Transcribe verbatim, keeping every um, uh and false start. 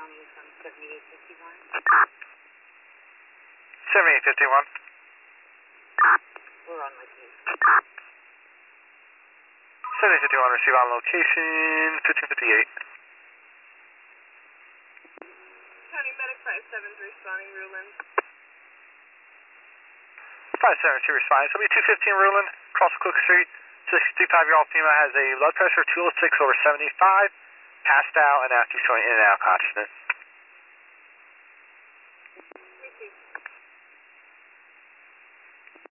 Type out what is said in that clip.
County is on seventy-eight fifty-one. seventy-eight fifty-one. We're on my case. seventy-eight fifty-one, receive on location, fifteen fifty-eight. County Medic five seven responding, Ruland. five seven two responding, W two fifteen Ruland, across Cook Street. sixty-five-year-old female has a blood pressure two oh six over seventy-five, passed out and after showing in and out consciousness.